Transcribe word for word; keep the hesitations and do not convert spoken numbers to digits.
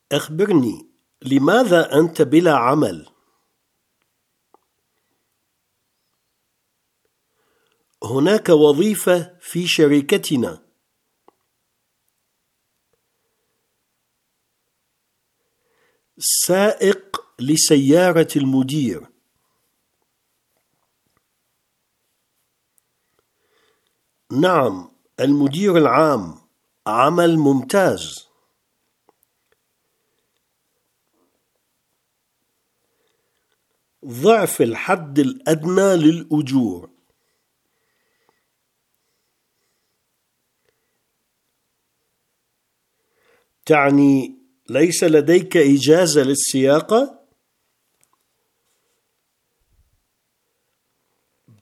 أخبرني، لماذا أنت بلا عمل؟ هناك وظيفة في شركتنا. سائق لسيارة المدير. نعم، المدير العام، عمل ممتاز. ضعف الحد الأدنى للأجور. تعني ليس لديك إجازة للسياقة؟